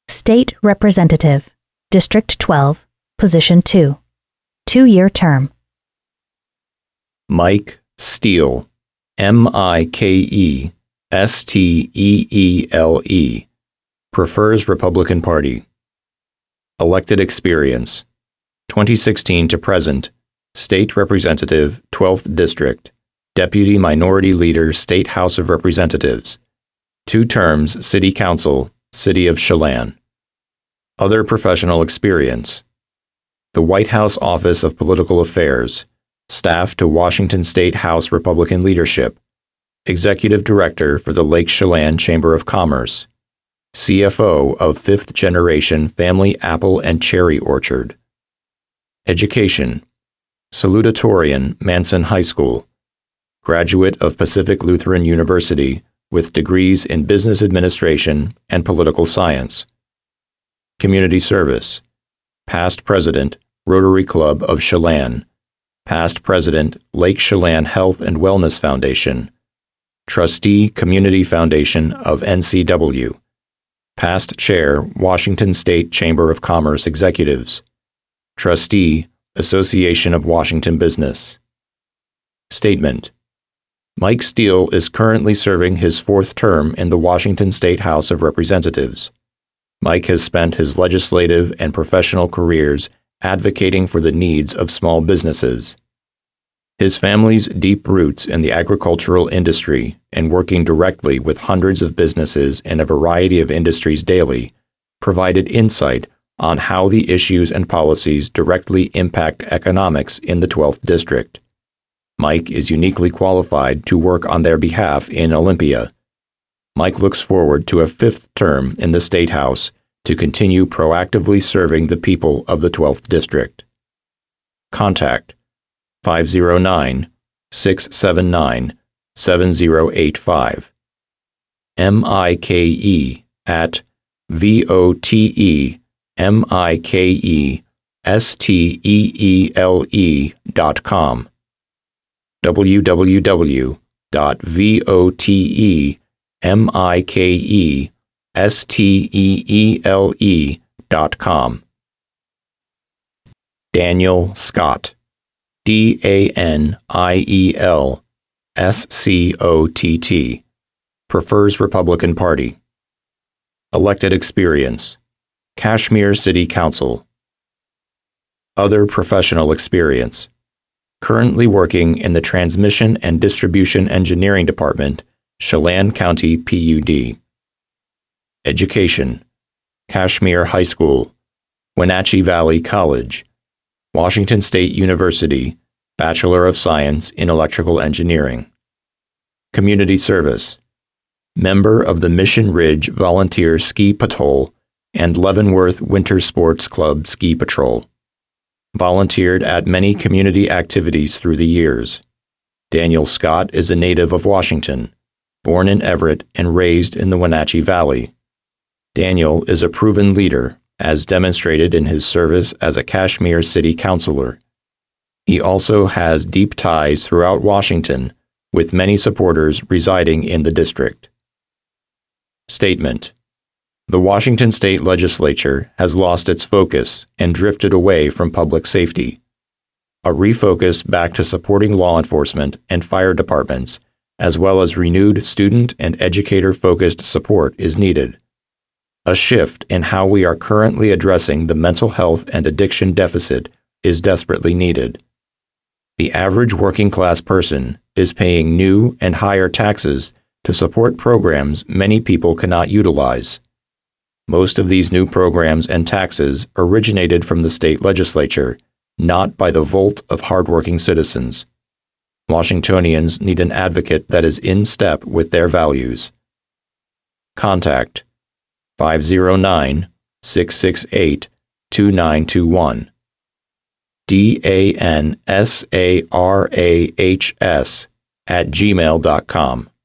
State Representative, District 12, Position 2, 2-year term. Mike Steele, Mikesteele, prefers Republican Party. Elected experience: 2016 to present, State Representative, 12th District, Deputy Minority Leader, State House of Representatives, 2 terms, City Council, City of Chelan. Other professional experience: the White House Office of Political Affairs, staff to Washington State House Republican leadership, Executive Director for the Lake Chelan Chamber of Commerce, CFO of 5th Generation Family Apple and Cherry Orchard. Education: salutatorian, Manson High School, graduate of Pacific Lutheran University with degrees in Business Administration and Political Science. Community service: past president, Rotary Club of Chelan, past president, Lake Chelan Health and Wellness Foundation, trustee, Community Foundation of NCW, past chair, Washington State Chamber of Commerce Executives, trustee, Association of Washington Business. Statement: Mike Steele is currently serving his 4th term in the Washington State House of Representatives. Mike has spent his legislative and professional careers advocating for the needs of small businesses. His family's deep roots in the agricultural industry and working directly with hundreds of businesses in a variety of industries daily provided insight on how the issues and policies directly impact economics in the 12th District. Mike is uniquely qualified to work on their behalf in Olympia. Mike looks forward to a 5th term in the State House to continue proactively serving the people of the 12th District. Contact 509-679-7085. Mike@VOTEMIKESTEELE.com. www.VOTEMIKESTEELE.com. Daniel Scott, DANIEL SCOTT, prefers Republican Party. Elected experience: Kashmir City Council. Other professional experience: currently working in the Transmission and Distribution Engineering Department, Chelan County PUD. Education: Kashmir High School, Wenatchee Valley College, Washington State University, Bachelor of Science in Electrical Engineering. Community service: member of the Mission Ridge Volunteer Ski Patrol and Leavenworth Winter Sports Club Ski Patrol. Volunteered at many community activities through the years. Daniel Scott is a native of Washington, born in Everett and raised in the Wenatchee Valley. Daniel is a proven leader, as demonstrated in his service as a Kashmir City Councilor. He also has deep ties throughout Washington, with many supporters residing in the district. Statement: the Washington State Legislature has lost its focus and drifted away from public safety. A refocus back to supporting law enforcement and fire departments, as well as renewed student and educator-focused support is needed. A shift in how we are currently addressing the mental health and addiction deficit is desperately needed. The average working-class person is paying new and higher taxes to support programs many people cannot utilize. Most of these new programs and taxes originated from the state legislature, not by the vote of hardworking citizens. Washingtonians need an advocate that is in step with their values. Contact 509-668-2921. DANSARAHS @gmail.com.